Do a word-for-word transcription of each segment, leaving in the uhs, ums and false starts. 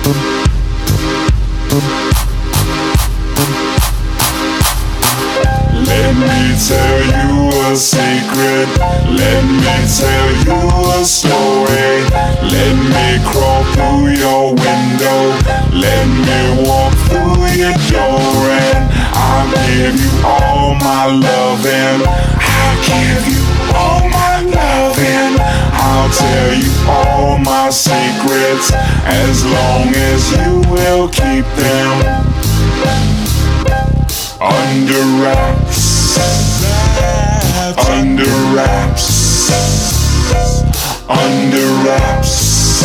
Let me tell you a secret. Let me tell you a story. Let me crawl through your window. Let me walk through your door, and I'll give you all my loving. I'll give you all my loving. I'll tell you all my secrets, as long as you will keep them under wraps. Under wraps. Under wraps.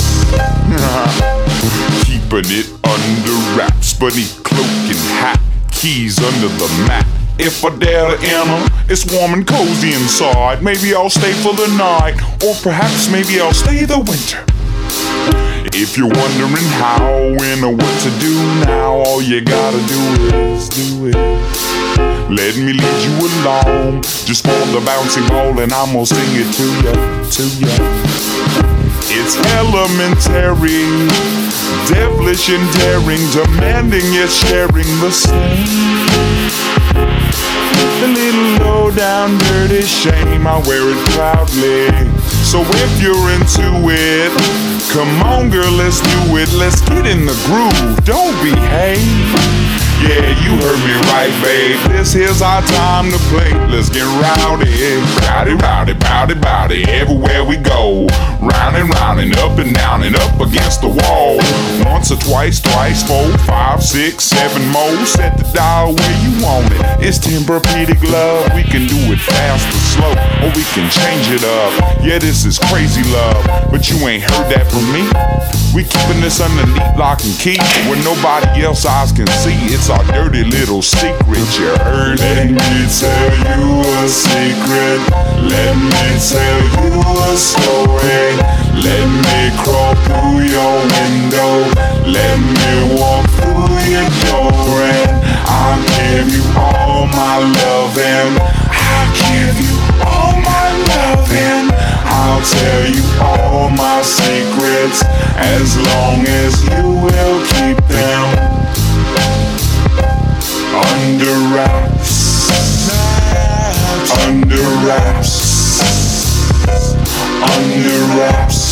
Keeping it under wraps, beneath cloak and hat, keys under the mat. If I dare to enter, it's warm and cozy inside. Maybe I'll stay for the night, or perhaps maybe I'll stay the winter. If you're wondering how and what to do now, all you gotta do is do it. Let me lead you along. Just hold the bouncy ball and I'm gonna sing it to you, to you. It's elementary, devilish and daring, demanding yet sharing the same. The little low down dirty shame, I wear it proudly. So if you're into it, come on girl, let's do it. Let's get in the groove, don't behave. Yeah, you heard me right, babe. This here's our time to play. Let's get rowdy, rowdy, rowdy, rowdy, rowdy. Everywhere we go, round and round and up and down and up against the wall. Once or twice, twice, four, five, six, seven more. Set the dial where you want it. It's Tempur-Pedic love. We can do it fast or slow, or we can change it up. Yeah, this is crazy love, but you ain't heard that from me. We keeping this underneath lock and key, where nobody else eyes can see. It's our dirty little secret, you heard it. Let me tell you a secret. Let me tell you a story. Let me crawl through your window. Let me walk through your door, and I'll give you all my loving. I'll give you all my loving. I'll tell you all my secrets, as long as you will keep them under wraps. Under wraps. Under wraps.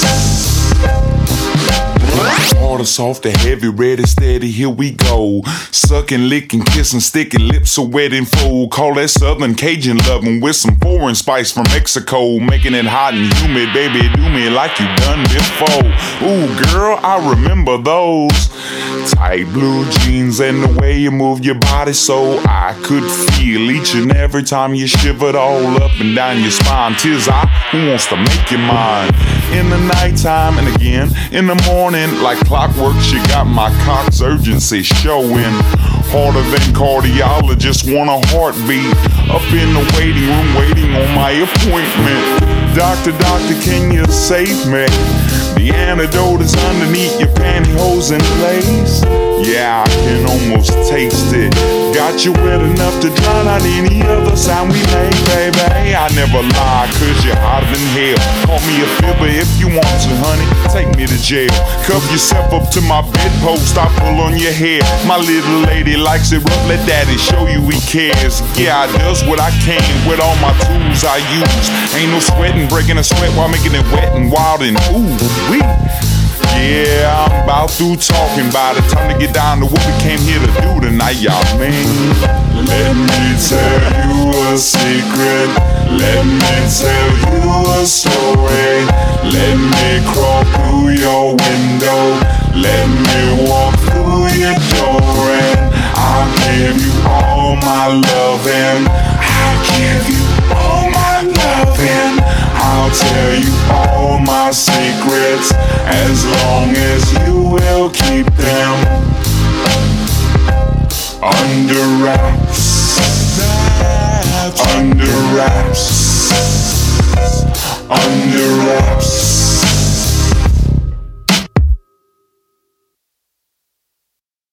Hard and soft and heavy, ready, steady, here we go. Sucking, licking, kissing, sticking, lips so wet and full. Call that Southern Cajun loving with some foreign spice from Mexico. Making it hot and humid, baby, do me like you done before. Ooh, girl, I remember those tight blue jeans and the way you move your body, so I could feel each and every time you shivered all up and down your spine. 'Tis I who wants to make you mine. In the nighttime and again in the morning, like clockwork, she got my cock's urgency showing. Harder than cardiologists want a heartbeat. Up in the waiting room, waiting on my appointment. Doctor, doctor, can you save me? The antidote is underneath your pantyhose in place. Yeah, I can almost taste it. Got you wet enough to drown out any other sound we made, baby. I never lie, cause you're hotter than hell. Call me a fibber if you want to, honey. Take me to jail. Cuff yourself up to my bedpost, I pull on your hair. My little lady likes it rough, let daddy show you he cares. Yeah, I does what I can with all my tools I use. Ain't no sweating, breaking a sweat while making it wet and wild and ooh wee. Yeah, I'm about through talking about it. Time to get down to what we came here to do tonight, y'all, man. Let me tell you a secret. Let me tell you a story. Let me crawl through your window. Let me walk through your door, and I'll give you all my loving. I'll give you all my loving. I'll tell you all my secrets, as long as you will keep them under wraps. Under wraps. Under wraps.